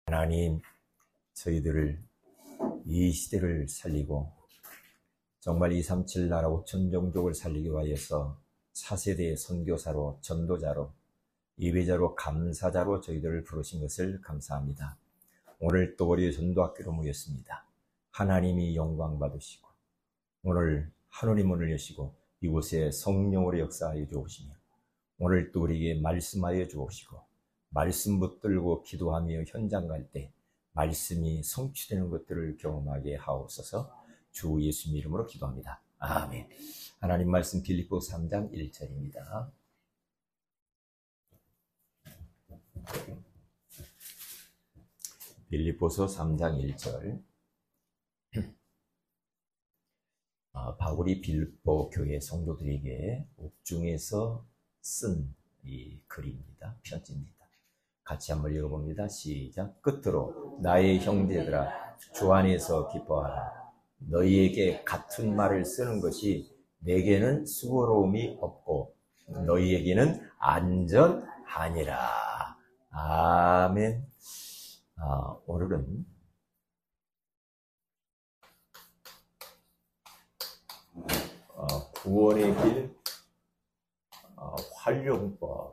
하나님, 저희들을 이 시대를 살리고 정말 237 나라 5천 종족을 살리기 위해서 4세대의 선교사로, 전도자로, 예배자로, 감사자로 저희들을 부르신 것을 감사합니다. 오늘 또 우리 전도학교로 모였습니다. 하나님이 영광 받으시고 오늘 하늘의 문을 여시고 이곳에 성령으로 역사하여 주옵시며 오늘 또 우리에게 말씀하여 주옵시고 말씀 붙들고 기도하며 현장 갈 때 말씀이 성취되는 것들을 경험하게 하옵소서. 주 예수님 이름으로 기도합니다. 아멘. 하나님 말씀 빌립보서 3장 1절입니다. 빌립보서 3장 1절. 바울이 빌립보 교회 성도들에게 옥중에서 쓴 이 글입니다. 편지입니다. 같이 한번 읽어봅니다. 시작. 끝으로 나의 형제들아 주 안에서 기뻐하라. 너희에게 같은 말을 쓰는 것이 내게는 수고로움이 없고 너희에게는 안전하니라. 아멘. 오늘은 구원의 길 활용법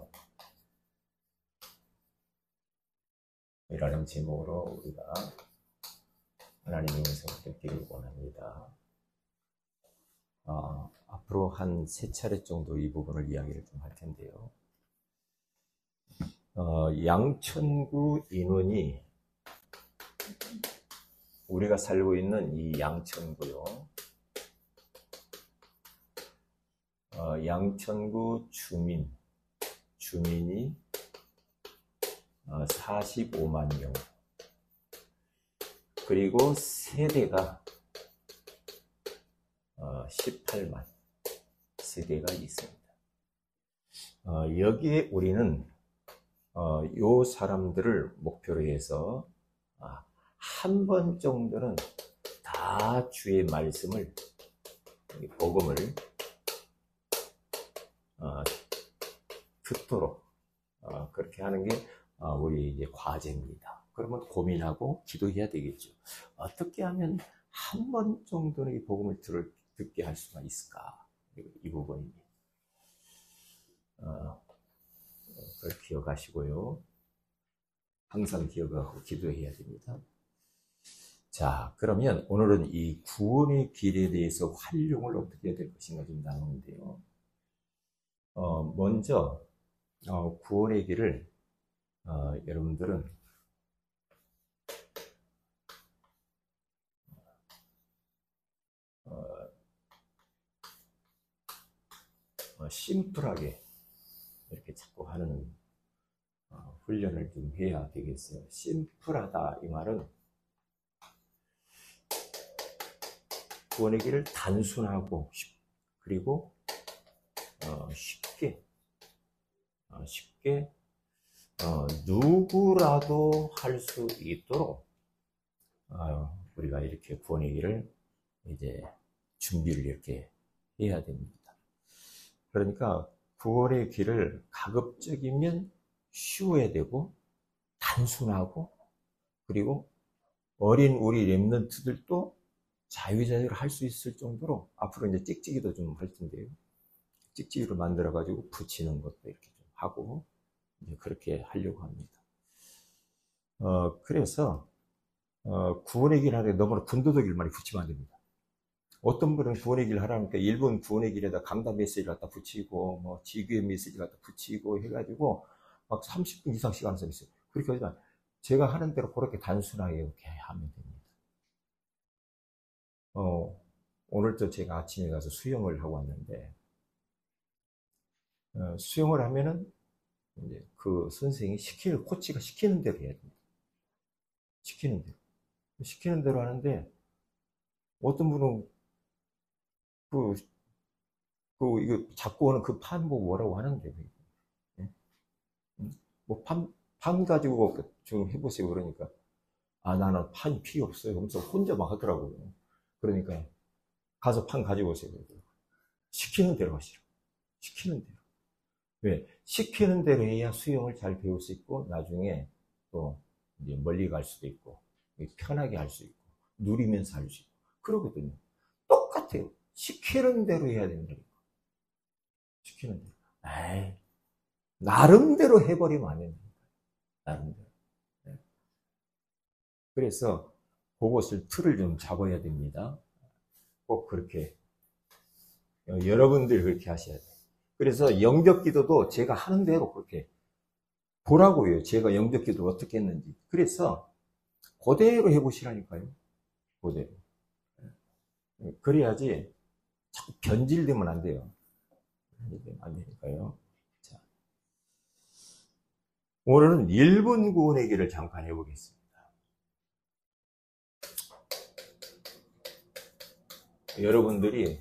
이라는 제목으로 우리가 하나님의 음성을 듣기를 원합니다. 앞으로 한 3차례 정도 이 부분을 이야기를 좀 할 텐데요. 양천구 인원이 우리가 살고 있는 이 양천구요. 양천구 주민이 45만 명, 그리고 세대가 18만 세대가 있습니다. 여기에 우리는 요 사람들을 목표로 해서 한 번 정도는 다 주의 말씀을, 복음을 듣도록 그렇게 하는 게 우리 이제 과제입니다. 그러면 고민하고 기도해야 되겠죠. 어떻게 하면 한 번 정도는 이 복음을 듣게 할 수가 있을까? 이 부분입니다. 그걸 기억하시고요. 항상 기억하고 기도해야 됩니다. 자, 그러면 오늘은 이 구원의 길에 대해서 활용을 어떻게 해야 될 것인가 좀 나누는데요. 먼저 구원의 길을 여러분들은 심플하게 이렇게 자꾸 하는 훈련을 좀 해야 되겠어요. 심플하다 이 말은 구원의 길을 단순하고 그리고 쉽게 누구라도 할 수 있도록 우리가 이렇게 구원의 길을 이제 준비를 이렇게 해야 됩니다. 그러니까 구원의 길을 가급적이면 쉬워야 되고 단순하고 그리고 어린 우리 렘넌트들도 자유자재로 할 수 있을 정도로 앞으로 이제 찍찍이도 좀 할 텐데요. 찍찍이로 만들어 가지고 붙이는 것도 이렇게 좀 하고 이제 그렇게 하려고 합니다. 그래서 구원의 길 하는데 너무나 군더더기를 많이 붙이면 안 됩니다. 어떤 분은 구원의 길 하라니까 일본 구원의 길에다 강단 메시지를 갖다 붙이고 뭐 지구의 메시지를 갖다 붙이고 해가지고 막 30분 이상씩 하는 사람이 있어요. 그렇게 하지만 제가 하는 대로 그렇게 단순하게 이렇게 하면 됩니다. 오늘도 제가 아침에 가서 수영을 하고 왔는데 수영을 하면은 이제 그 선생이 코치가 시키는 대로 해야 됩니다. 시키는 대로 하는데 어떤 분은 이거 잡고 오는 그 판 보고 뭐라고 하는데 뭐 판 가지고 좀 해보세요. 그러니까 나는 판이 필요 없어요. 그러면서 혼자 막 하더라고요. 그러니까 가서 판 가지고 오세요. 시키는 대로 하시라고. 시키는 대로. 왜? 시키는 대로 해야 수영을 잘 배울 수 있고 나중에 또 이제 멀리 갈 수도 있고, 편하게 할 수 있고, 누리면서 할 수 있고, 그러거든요. 똑같아요. 시키는 대로 해야 된다니까. 시키는 대로. 에이, 나름대로 해버리면 안 된다. 나름대로. 네. 그래서 그것을 틀을 좀 잡아야 됩니다. 꼭 그렇게. 여러분들이 그렇게 하셔야 돼요. 그래서 영적 기도도 제가 하는 대로 그렇게 보라고요. 제가 영적 기도 어떻게 했는지. 그래서 그대로 해보시라니까요. 그대로. 그래야지 자꾸 변질되면 안 돼요. 변질되면 안 되니까요. 자, 오늘은 1분 구원의 길을 잠깐 해보겠습니다. 여러분들이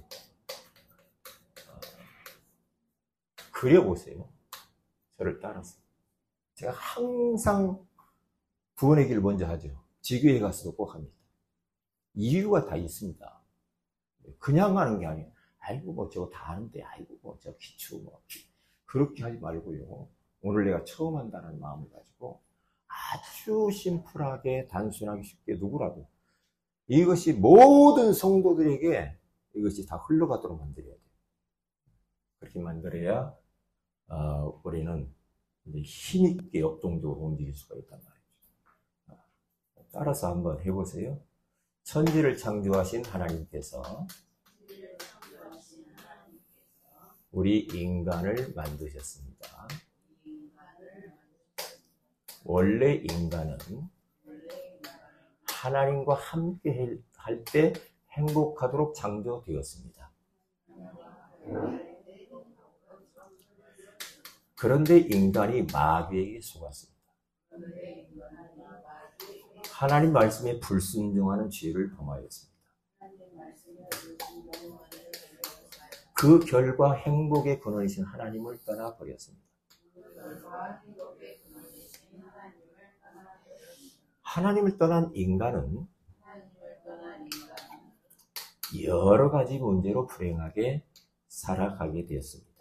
그려보세요. 저를 따라서. 제가 항상 구원의 길을 먼저 하죠. 지교회 가서도 꼭 합니다. 이유가 다 있습니다. 그냥 하는 게 아니에요. 아이고 뭐 저거 다 아는데 아이고 뭐 저 기초 뭐 그렇게 하지 말고요. 오늘 내가 처음 한다는 마음을 가지고 아주 심플하게 단순하게 쉽게 누구라도 이것이 모든 성도들에게 이것이 다 흘러가도록 만들어야 돼요. 그렇게 만들어야 우리는 힘있게 역동적으로 움직일 수가 있단 말이죠. 따라서 한번 해보세요. 천지를 창조하신 하나님께서 우리 인간을 만드셨습니다. 원래 인간은 하나님과 함께 할 때 행복하도록 창조되었습니다. 그런데 인간이 마귀에게 속았습니다. 하나님 말씀에 불순종하는 죄를 범하였습니다. 그 결과 행복의 근원이신 하나님을 떠나버렸습니다. 하나님을 떠난 인간은 여러 가지 문제로 불행하게 살아가게 되었습니다.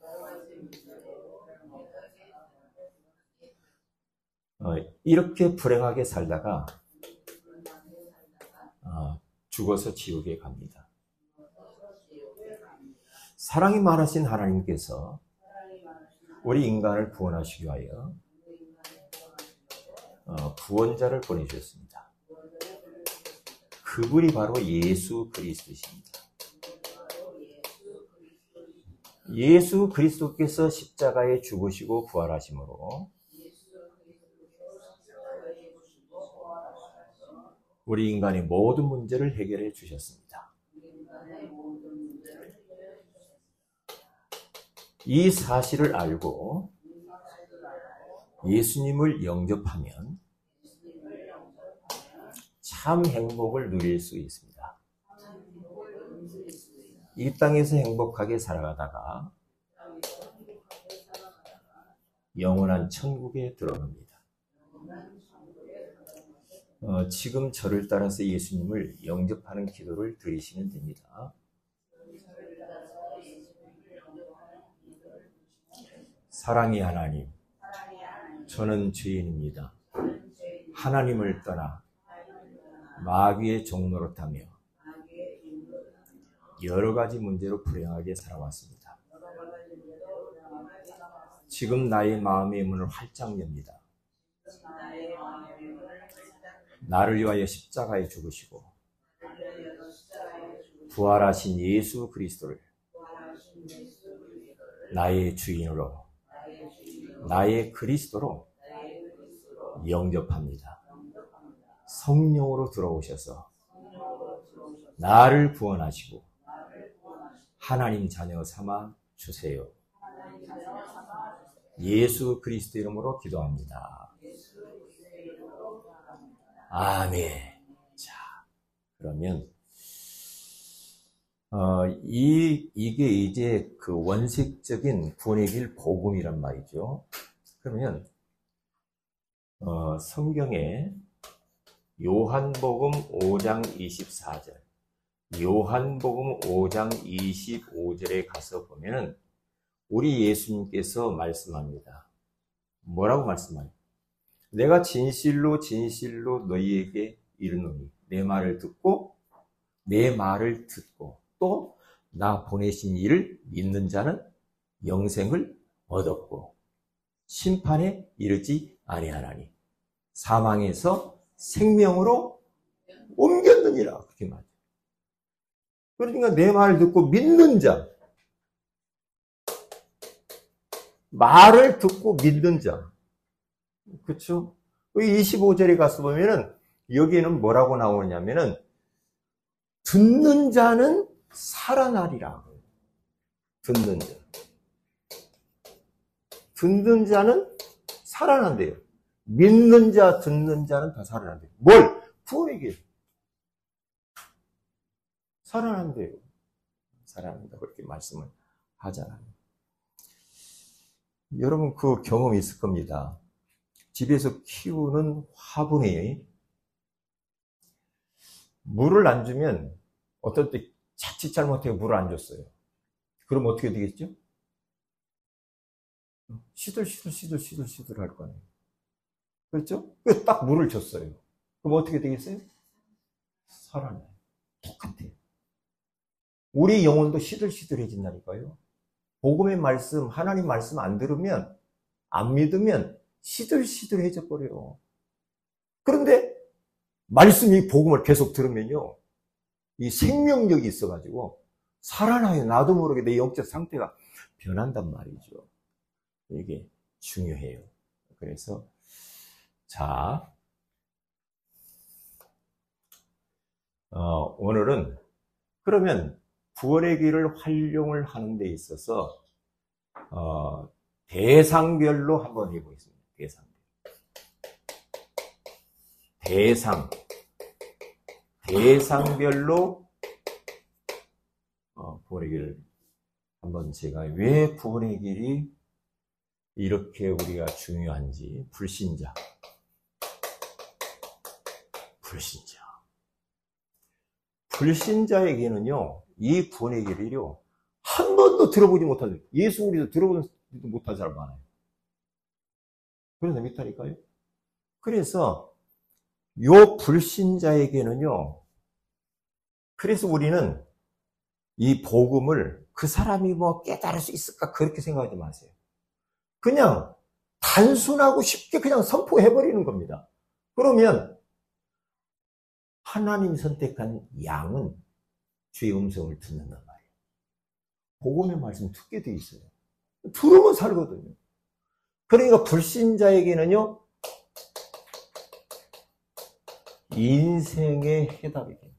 이렇게 불행하게 살다가 죽어서 지옥에 갑니다. 사랑이 많으신 하나님께서 우리 인간을 구원하시기 위하여 구원자를 보내주셨습니다. 그분이 바로 예수 그리스도십니다. 예수 그리스도께서 십자가에 죽으시고 부활하심으로 우리 인간의 모든 문제를 해결해 주셨습니다. 이 사실을 알고 예수님을 영접하면 참 행복을 누릴 수 있습니다. 이 땅에서 행복하게 살아가다가 영원한 천국에 들어갑니다. 지금 저를 따라서 예수님을 영접하는 기도를 드리시면 됩니다. 사랑의 하나님, 저는 죄인입니다. 하나님을 떠나 마귀의 종노릇하며 여러 가지 문제로 불행하게 살아왔습니다. 지금 나의 마음의 문을 활짝 엽니다. 나를 위하여 십자가에 죽으시고 부활하신 예수 그리스도를 나의 주인으로, 나의 그리스도로 영접합니다. 성령으로 들어오셔서 나를 구원하시고 하나님 자녀 삼아 주세요. 예수 그리스도 이름으로 기도합니다. 아멘. 자, 그러면 이게 이제 그 원색적인 구원의 길 복음이란 말이죠. 그러면 성경에 요한복음 5장 24절, 요한복음 5장 25절에 가서 보면은 우리 예수님께서 말씀합니다. 뭐라고 말씀하냐? 내가 진실로 진실로 너희에게 이르노니 내 말을 듣고 또 나 보내신 이를 믿는 자는 영생을 얻었고 심판에 이르지 아니하나니 사망에서 생명으로 옮겼느니라. 그렇게 말이죠. 그러니까 내 말을 듣고 믿는 자, 말을 듣고 믿는 자, 그렇죠? 25절에 가서 보면은 여기에는 뭐라고 나오냐면은 듣는 자는 살아나리라. 듣는 자. 듣는 자는 살아난대요. 믿는 자, 듣는 자는 다 살아난대요. 뭘? 구원의 길. 살아난대요. 살아난다. 그렇게 말씀을 하잖아요. 여러분 그 경험이 있을 겁니다. 집에서 키우는 화분에 물을 안 주면 어떨 때 자칫 잘못해서 물을 안 줬어요. 그럼 어떻게 되겠죠? 시들 할 거 아니에요. 그렇죠? 딱 물을 줬어요. 그럼 어떻게 되겠어요? 살아나요. 똑같아요. 우리 영혼도 시들시들해진다니까요. 복음의 말씀, 하나님 말씀 안 들으면, 안 믿으면 시들시들해져 버려요. 그런데 말씀이 복음을 계속 들으면요, 이 생명력이 있어가지고 살아나요. 나도 모르게 내 영적 상태가 변한단 말이죠. 이게 중요해요. 그래서 자, 오늘은 그러면 구원의 길을 활용을 하는 데 있어서 대상별로 한번 해보겠습니다. 대상별로 구원의 길을 한번 제가 왜 구원의 길이 이렇게 우리가 중요한지 불신자에게는요 이 구원의 길이요 한 번도 들어보지 못한 예수 그리스도 들어보지 못한 사람 많아요. 그래서 믿다니까요. 그래서 요 불신자에게는요, 그래서 우리는 이 복음을 그 사람이 뭐 깨달을 수 있을까 그렇게 생각하지 마세요. 그냥 단순하고 쉽게 그냥 선포해버리는 겁니다. 그러면 하나님 선택한 양은 주의 음성을 듣는단 말이에요. 복음의 말씀 듣게 돼 있어요. 들으면 살거든요. 그러니까 불신자에게는요, 인생의 해답이에요.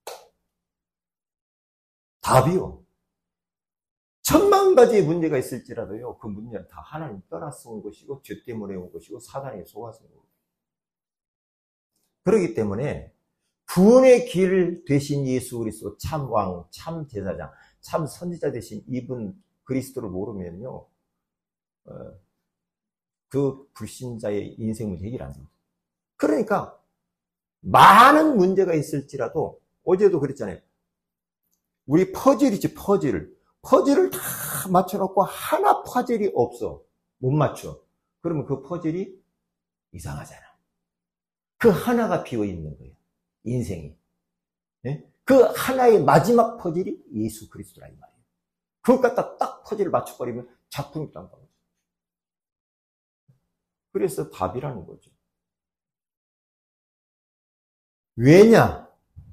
답이요. 천만 가지의 문제가 있을지라도요, 그 문제는 다 하나님 떠나서 온 것이고, 죄 때문에 온 것이고, 사단의 속아서 온 것이고. 그렇기 때문에, 구원의 길 되신 예수 그리스도 참 왕, 참 제사장, 참 선지자 되신 이분 그리스도를 모르면요, 그 불신자의 인생 문제 해결 안 됩니다. 그러니까, 많은 문제가 있을지라도, 어제도 그랬잖아요. 우리 퍼즐이지, 퍼즐을 다 맞춰놓고 하나 퍼즐이 없어. 못 맞춰. 그러면 그 퍼즐이 이상하잖아. 그 하나가 비어있는 거예요. 인생이. 네? 그 하나의 마지막 퍼즐이 예수 그리스도라 이 말이에요. 그걸 갖다 딱 퍼즐을 맞춰버리면 작품이 딴 거죠. 그래서 답이라는 거죠. 왜냐?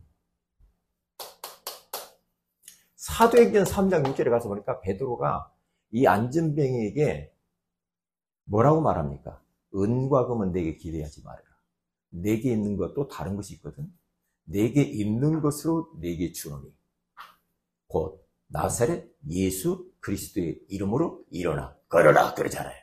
사도행전 3장 6절에 가서 보니까 베드로가 이 안전뱅이에게 뭐라고 말합니까? 은과 금은 내게 기대하지 말아라. 내게 있는 것도 다른 것이 있거든. 내게 있는 것으로 내게 주노니 곧 나사렛 예수 그리스도의 이름으로 일어나 걸어라 그러잖아요.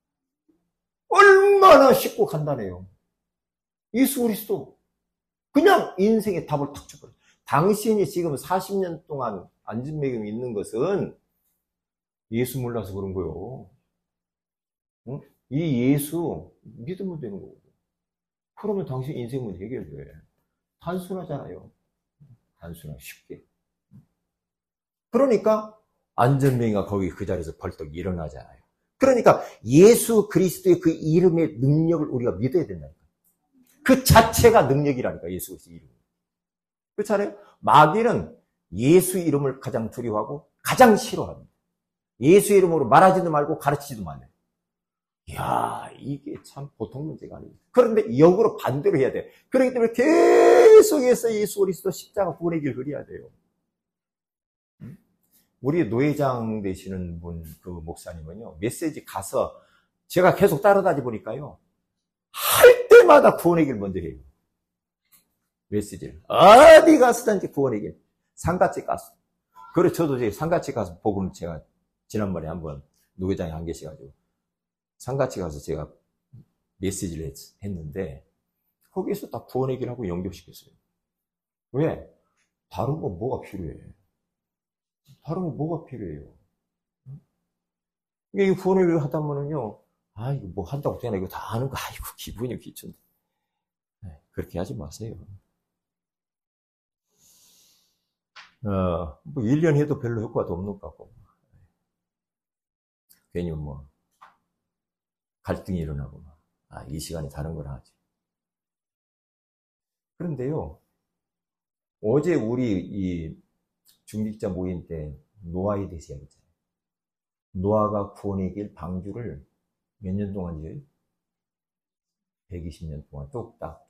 얼마나 쉽고 간단해요. 예수 그리스도 그냥 인생의 답을 탁 줘버려요. 당신이 지금 40년 동안 안전매경이 있는 것은 예수 몰라서 그런 거요. 응? 이 예수 믿으면 되는 거고. 그러면 당신 인생 문제 해결돼. 단순하잖아요. 단순하고 쉽게. 그러니까 안전뱅이가 거기 그 자리에서 벌떡 일어나잖아요. 그러니까 예수 그리스도의 그 이름의 능력을 우리가 믿어야 된다니까. 그 자체가 능력이라니까, 예수 그리스도의 이름. 그렇잖아요? 마귀는 예수 이름을 가장 두려워하고 가장 싫어합니다. 예수 이름으로 말하지도 말고 가르치지도 말아요. 이야, 이게 참 보통 문제가 아니에요. 그런데 역으로 반대로 해야 돼. 그렇기 때문에 계속해서 예수 그리스도 십자가 구원의 길 그려야 돼요. 우리 노회장 되시는 분, 그 목사님은요, 메시지 가서 제가 계속 따라다니 보니까요, 할 때마다 구원의 길 먼저 해요. 메시지를. 어디 가서든지 구원의 길. 상가집 가서. 그래, 저도 상가집 가서 복음 제가 지난번에 한번 노회장이 안 계셔가지고, 상가집 가서 제가 메시지를 했는데, 거기에서 다 구원의 길하고 연결시켰어요. 왜? 다른 건 뭐가 필요해? 다른 건 뭐가 필요해요? 이게 구원의 길 하다 보면요, 아, 이거 뭐 한다고 되나? 이거 다 아는 거, 아이고, 기분이 귀춘데. 그렇게 하지 마세요. 뭐 1년 해도 별로 효과도 없는 것 같고. 괜히 뭐, 갈등이 일어나고, 이 시간에 다른 걸 하지. 그런데요, 어제 우리 이 중직자 모임 때 노아에 대해서 이야기했잖아요. 노아가 구원의 길 방주를 몇 년 동안 지어요? 120년 동안 뚝딱.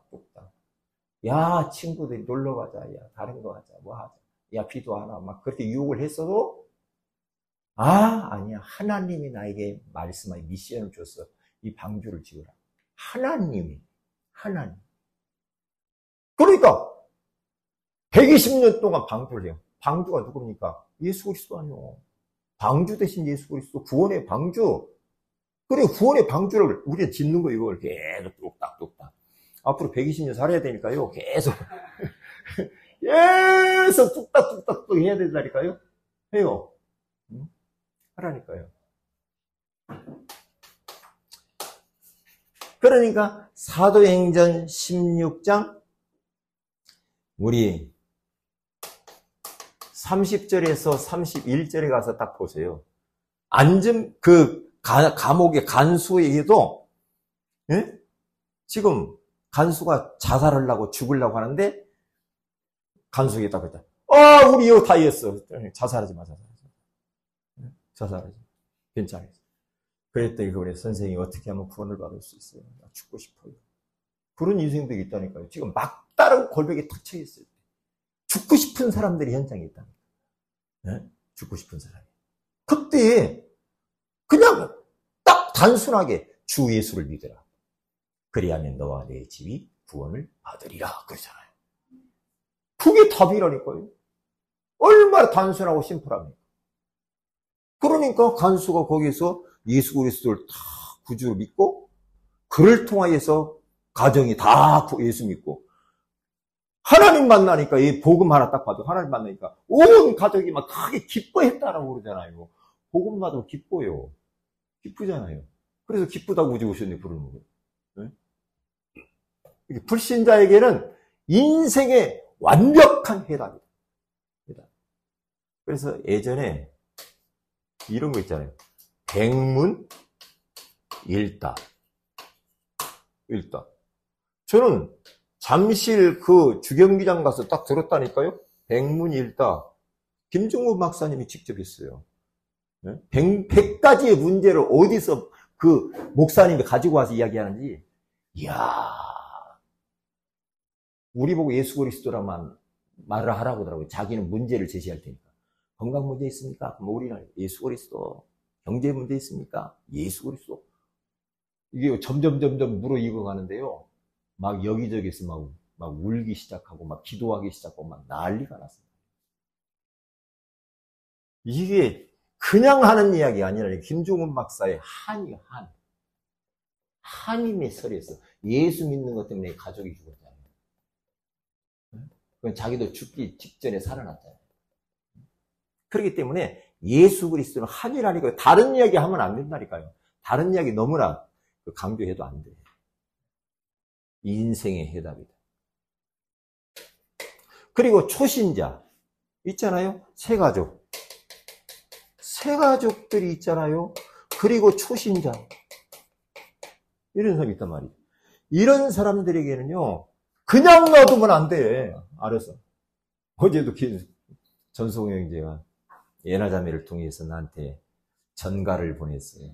야, 친구들이 놀러 가자. 야, 다른 거 하자. 뭐 하자. 야, 비도 안 와. 막 그렇게 유혹을 했어도, 아니야. 하나님이 나에게 말씀하여 미션을 줬어. 이 방주를 지으라. 하나님. 그러니까 120년 동안 방주를 해요. 방주가 누굽니까? 예수 그리스도 아니요. 방주 대신 예수 그리스도, 구원의 방주. 그래, 구원의 방주를 우리가 짓는 거예요. 이걸 계속 뚝딱. 앞으로 120년 살아야 되니까요. 계속 뚝딱 해야 된다니까요. 해요. 하라니까요. 그러니까 사도행전 16장 우리 30절에서 31절에 가서 딱 보세요. 감옥의 간수에게도, 예? 지금 간수가 자살하려고 죽으려고 하는데, 간수에게 딱 그랬다. 우리 이거 다 이했어. 자살하지 마. 자살하지 마. 괜찮아. 그랬더니 그래, 선생님이 어떻게 하면 구원을 받을 수 있어요? 나 죽고 싶어요. 그런 인생들이 있다니까요. 지금 막다른 골벽에 탁 쳐있어요. 죽고 싶은 사람들이 현장에 있다니까. 네? 죽고 싶은 사람이. 그때 그냥 딱 단순하게 주 예수를 믿으라. 그리하면 너와 내 집이 구원을 받으리라. 그러잖아요. 그게 답이라니까요. 얼마나 단순하고 심플합니까? 그러니까 간수가 거기서 예수 그리스도를 다 구주로 믿고, 그를 통하여서 가정이 다 예수 믿고, 하나님 만나니까, 이 복음 하나 딱 봐도 하나님 만나니까 온 가족이 막 크게 기뻐했다라고 그러잖아요. 복음 받으면 기뻐요. 기쁘잖아요. 그래서 기쁘다고 우지 오셨네 부르는 거예요. 네? 불신자에게는 인생의 완벽한 해답이다. 그래서 예전에 이런 거 있잖아요. 백문일답. 저는 잠실 그 주경기장 가서 딱 들었다니까요. 백문일답. 김종국 박사님이 직접 했어요. 100가지의 문제를 어디서 그 목사님이 가지고 와서 이야기하는지. 이야, 우리 보고 예수 그리스도라만 말을 하라고 하더라고요. 자기는 문제를 제시할 테니까. 건강 문제 있습니까? 그럼 우리는 예수 그리스도. 경제 문제 있습니까? 예수 그리스도. 이게 점점 무르익어 가는데요. 막 여기저기서 막 울기 시작하고 막 기도하기 시작하고 막 난리가 났습니다. 이게 그냥 하는 이야기가 아니라 김종훈 박사의 한임의 설에서 예수 믿는 것 때문에 가족이 죽었잖아요. 그건 자기도 죽기 직전에 살아났잖아요. 그렇기 때문에 예수 그리스도는 한이라니까요. 다른 이야기 하면 안 된다니까요. 다른 이야기 너무나 강조해도 안 돼요. 인생의 해답이다. 그리고 초신자 있잖아요. 새가족들이 있잖아요. 그리고 초신자. 이런 사람이 있단 말이에요. 이런 사람들에게는요, 그냥 놔두면 안 돼. 알아서. 어제도 전소경 형제가 예나자매를 통해서 나한테 전가를 보냈어요.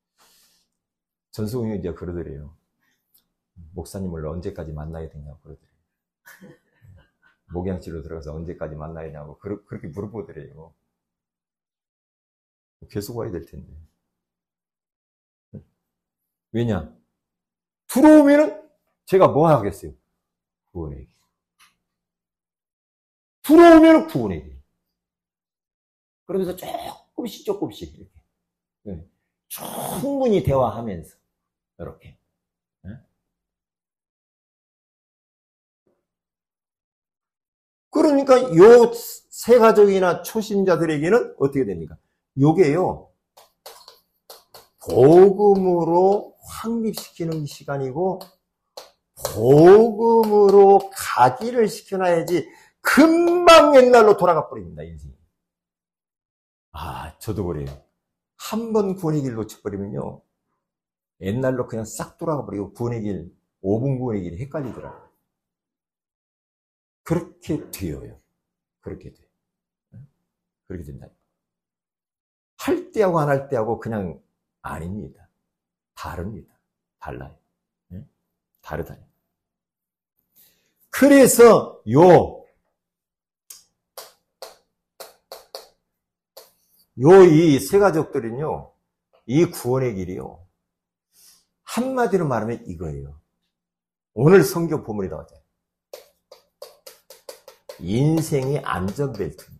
전소경 형제가 그러더래요. 목사님을 언제까지 만나야 되냐고 그러더래요. 목양치로 들어가서 언제까지 만나야 되냐고 그렇게 물어보더래요. 계속 와야 될 텐데. 왜냐? 들어오면은 제가 뭐 하겠어요? 구원의 길. 들어오면은 구원의 길. 그러면서 조금씩 이렇게 충분히 대화하면서 이렇게. 그러니까 요 세 가족이나 초신자들에게는 어떻게 됩니까? 요게요, 복음으로 확립시키는 시간이고, 복음으로 각인을 시켜놔야지 금방 옛날로 돌아가 버립니다, 인생이. 저도 그래요. 한 번 구원의 길 놓쳐버리면요, 옛날로 그냥 싹 돌아가 버리고, 구원의 길, 5분 구원의 길이 헷갈리더라고요. 그렇게 돼요. 그렇게 돼. 그렇게 된다. 할 때하고 안 할 때하고 그냥 아닙니다. 다릅니다. 달라요. 다르다. 그래서 이 세 가족들은요, 이 구원의 길이요, 한마디로 말하면 이거예요. 오늘 성경 본문이 나왔잖아요. 인생의 안전벨트입니다.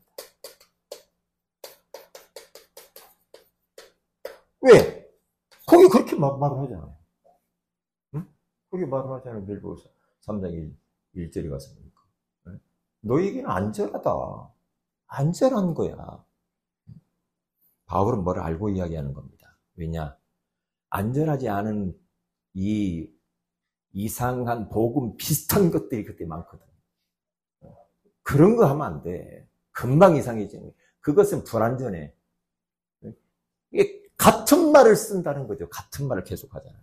왜? 거기 그렇게 말을 하잖아요. 응? 거기 말을 하잖아요. 빌보서 3장 1절에 가서. 너에게는 안전하다. 안전한 거야. 바울은 뭘 알고 이야기하는 겁니다. 왜냐? 안전하지 않은 이 이상한 복음 비슷한 것들이 그때 많거든. 그런 거 하면 안 돼. 금방 이상해지는. 그것은 불안전해. 이게 같은 말을 쓴다는 거죠. 같은 말을 계속 하잖아요.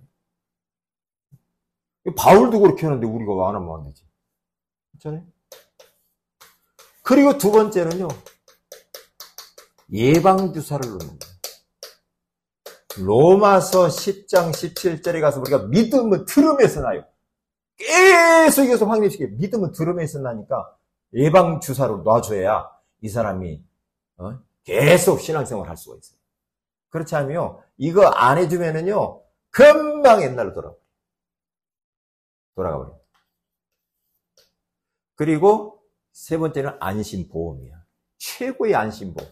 바울도 그렇게 하는데 우리가 안 하면 안 되지. 그렇잖아요? 그리고 두 번째는요, 예방주사를 놓는 거예요. 로마서 10장 17절에 가서 우리가 믿음은 들음에서 나요. 계속 확립시켜. 믿음은 들음에서 나니까 예방주사로 놔줘야 이 사람이 계속 신앙생활 할 수가 있어요. 그렇지 않으면 이거 안 해주면은요, 금방 옛날로 돌아가 버려요. 그리고 세 번째는 안심보험이야. 최고의 안심보험.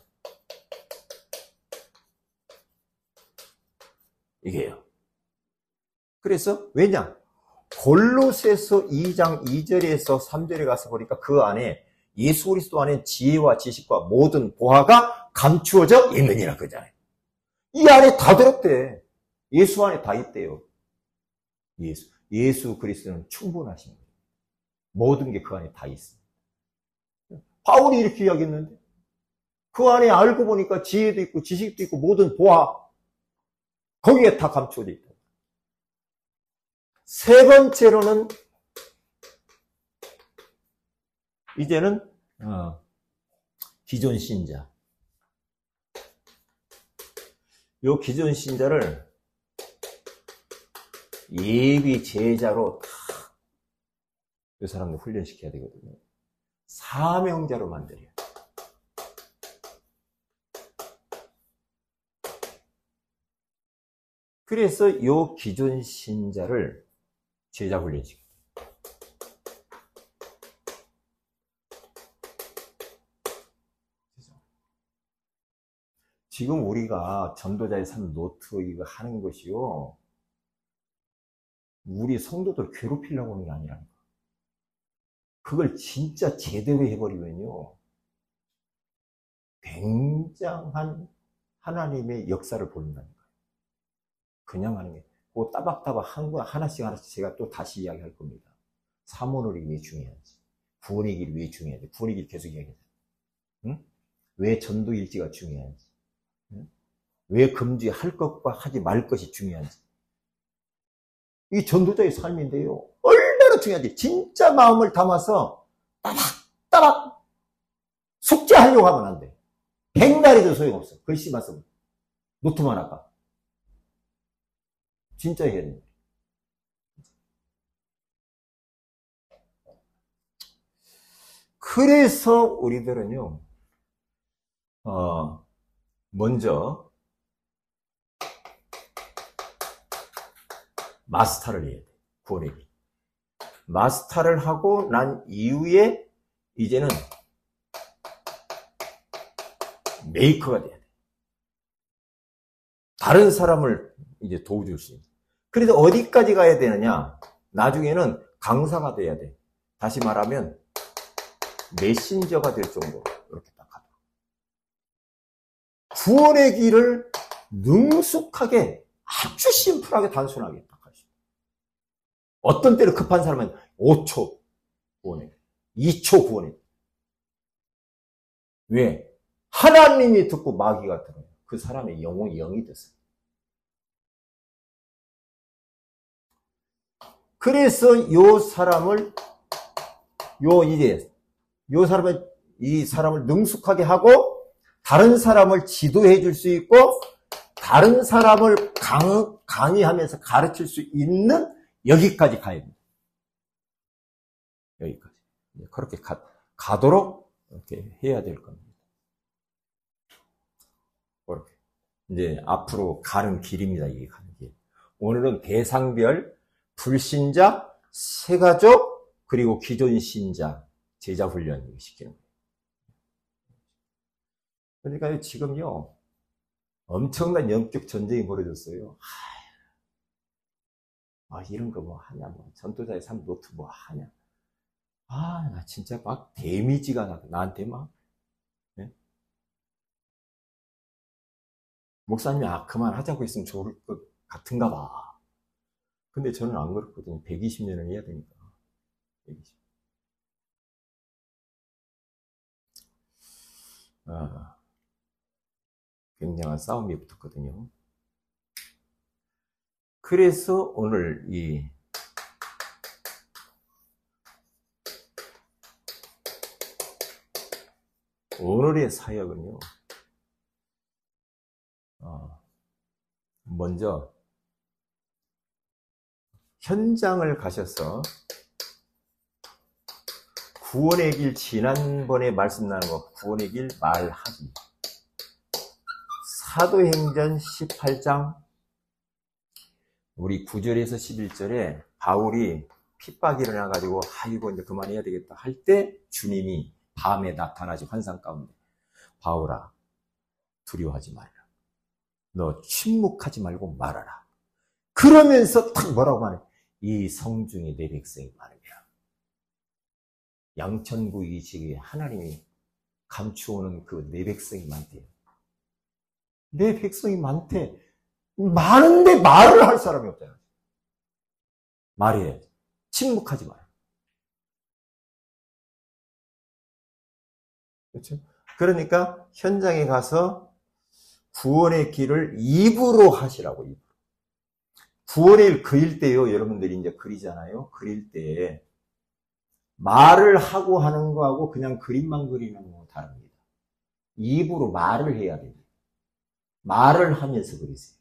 이게요. 그래서 왜냐? 골로새서 2장 2절에서 3절에 가서 보니까 그 안에 예수 그리스도 안에 지혜와 지식과 모든 보화가 감추어져 있느니라 그러잖아요. 이 안에 다 들었대. 예수 안에 다 있대요. 예수 그리스도는 충분하신 거예요. 모든 게 그 안에 다 있습니다. 바울이 이렇게 이야기했는데 그 안에 알고 보니까 지혜도 있고 지식도 있고 모든 보화 거기에 다 감추어져 있다. 세 번째로는 이제는 기존 신자. 요 기존 신자를 예비 제자로 이 사람들 훈련시켜야 되거든요. 사명자로 만들어요. 그래서 요 기존 신자를 제자 훈련시켜요. 지금 우리가 전도자의 삶 노트 이거 하는 것이요, 우리 성도들 괴롭히려고 하는 게 아니라니까. 그걸 진짜 제대로 해버리면요, 굉장한 하나님의 역사를 보인다니까요. 그냥 하는 게, 그 따박따박 하나씩 제가 또 다시 이야기할 겁니다. 사모놀이 왜 중요한지, 구원의 길이 왜 중요한지, 구원의 길 계속 이야기하잖아요. 응? 왜 전도일지가 중요한지. 응? 왜 금지할 것과 하지 말 것이 중요한지. 이 전도자의 삶인데요. 얼마나 중요한지. 진짜 마음을 담아서 따박따박 숙제하려고 하면 안 돼. 백날이도 소용없어. 글씨만 쓰면. 노트만 할까. 진짜 해야 돼. 그래서 우리들은요, 먼저 마스터를 해야 돼. 구원의 길. 마스터를 하고 난 이후에 이제는 메이커가 돼야 돼. 다른 사람을 이제 도와줄 수 있는. 그래서 어디까지 가야 되느냐? 나중에는 강사가 돼야 돼. 다시 말하면 메신저가 될 정도로 이렇게 딱 하다. 구원의 길을 능숙하게, 아주 심플하게, 단순하게 딱 할 수 있다. 어떤 때로 급한 사람은 5초 구원의 길, 2초 구원의 길. 왜? 하나님이 듣고 마귀가 들어요. 그 사람의 영혼이 영이 됐어요. 그래서 이 사람을 능숙하게 하고 다른 사람을 지도해 줄 수 있고 다른 사람을 강의하면서 가르칠 수 있는 여기까지 가야 됩니다. 여기까지. 그렇게 가도록 이렇게 해야 될 겁니다. 그렇게. 이제 앞으로 가는 길입니다. 이게 가는 길. 오늘은 대상별, 불신자, 새가족, 그리고 기존 신자, 제자 훈련 시키는 거예요. 그러니까 지금요, 엄청난 영적 전쟁이 벌어졌어요. 이런 거 뭐 하냐, 전도자의 삶 노트 뭐 하냐. 나 진짜 막 데미지가 나한테 막, 네? 목사님이 그만하자고 했으면 좋을 것 같은가 봐. 근데 저는 안 그렇거든요. 120년을 해야 되니까. 120. 굉장한 싸움이 붙었거든요. 그래서 오늘 오늘의 사역은요, 먼저 현장을 가셔서 구원의 길, 지난번에 말씀 나눈 거 구원의 길 말하기. 사도행전 18장 우리 9절에서 11절에 바울이 핍박이 일어나가지고 아이고 이제 그만해야 되겠다 할 때 주님이 밤에 나타나시 환상 가운데 바울아 두려워하지 말라. 너 침묵하지 말고 말하라. 그러면서 딱 뭐라고 하냐. 이 성중에 내 백성이 많으며 양천구 이 지역에 하나님이 감추오는 그 내 백성이 많대요. 내 백성이 많대. 많은데 말을 할 사람이 없잖아요. 말해야지. 침묵하지 마라. 그렇죠? 그러니까 현장에 가서 구원의 길을 입으로 하시라고. 입으로. 구원의 길 그릴 때요. 여러분들이 이제 그리잖아요. 그릴 때 말을 하고 하는 거하고 그냥 그림만 그리는 거 다릅니다. 입으로 말을 해야 됩니다. 말을 하면서 그리세요.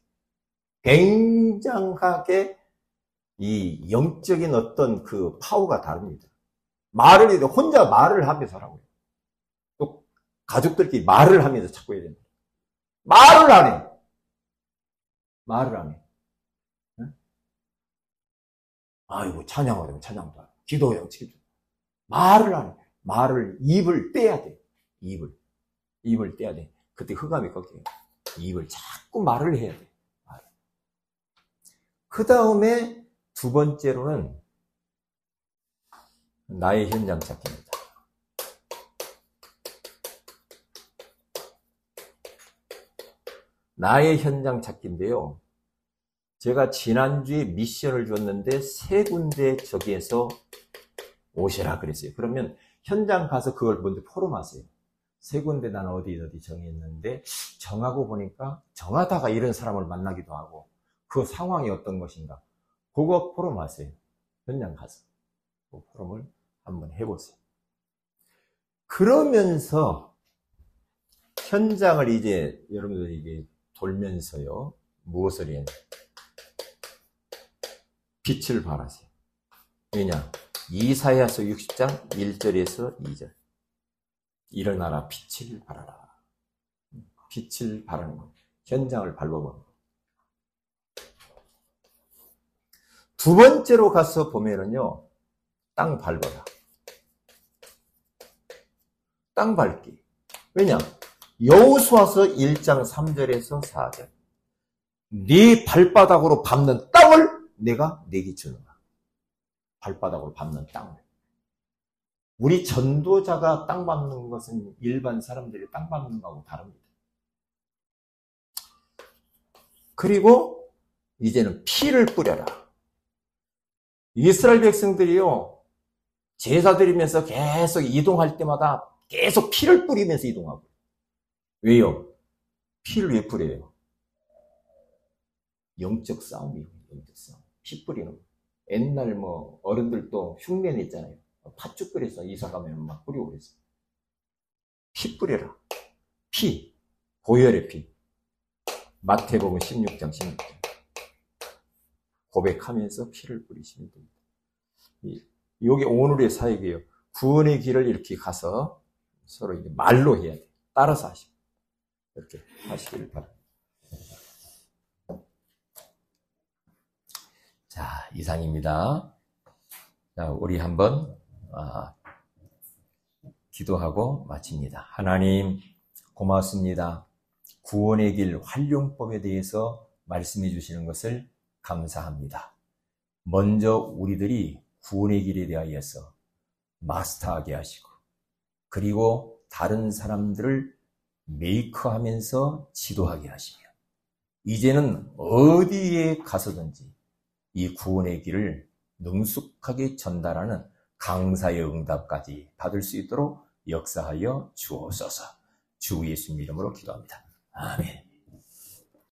굉장하게 이 영적인 어떤 그 파워가 다릅니다. 말을 해도 혼자 말을 하면서 하라고요. 또 가족들끼리 말을 하면서 자꾸 해야 됩니다. 말을 안 해. 말을 안 해. 응? 아이고 찬양하려면 찬양도 안 해. 기도하려면 기도. 말을 안 해. 입을 떼야 돼. 입을 떼야 돼. 그때 흑암이 꺾여요. 입을 자꾸 말을 해야 돼. 그 다음에 두 번째로는 나의 현장 찾기입니다. 나의 현장 찾기인데요. 제가 지난주에 미션을 줬는데 3군데 저기에서 오시라 그랬어요. 그러면 현장 가서 그걸 먼저 포럼하세요. 세 군데 난 어디 정했는데 정하고 보니까 정하다가 이런 사람을 만나기도 하고 그 상황이 어떤 것인가 그거 포럼 하세요. 현장 가서 그 포럼을 한번 해보세요. 그러면서 현장을 이제 여러분들 이게 돌면서요 무엇을 해야 돼? 빛을 발하세요. 왜냐? 이사야서 60장 1절에서 2절 일어나라 빛을 발하라. 빛을 발하는 것. 현장을 밟아보는 것. 두 번째로 가서 보면은요 땅 밟아라. 땅 밟기. 왜냐? 여호수아서 1장 3절에서 4절 네 발바닥으로 밟는 땅을 내가 내게 주노라. 발바닥으로 밟는 땅을. 우리 전도자가 땅 밟는 것은 일반 사람들이 땅 밟는 거하고 다릅니다. 그리고 이제는 피를 뿌려라. 이스라엘 백성들이요 제사 드리면서 계속 이동할 때마다 계속 피를 뿌리면서 이동하고. 왜요? 피를 왜 뿌려요? 영적 싸움이에요. 영적 싸움. 피 뿌리는 거. 옛날 뭐 어른들도 흉내 있잖아요. 팥죽 끓여서 이사 가면 막 뿌리고 그랬어요. 피 뿌려라. 피. 보혈의 피. 마태복음 16장 16장. 고백하면서 피를 뿌리시면 됩니다. 이게 오늘의 사역이에요. 구원의 길을 이렇게 가서 서로 이제 말로 해야 돼요. 따라서 하시고. 이렇게 하시길 바랍니다. 자, 이상입니다. 자, 우리 한번 기도하고 마칩니다. 하나님, 고맙습니다. 구원의 길 활용법에 대해서 말씀해 주시는 것을 감사합니다. 먼저 우리들이 구원의 길에 대하여서 마스터하게 하시고, 그리고 다른 사람들을 메이크하면서 지도하게 하시며, 이제는 어디에 가서든지 이 구원의 길을 능숙하게 전달하는 강사의 응답까지 받을 수 있도록 역사하여 주옵소서. 주 예수님 이름으로 기도합니다. 아멘.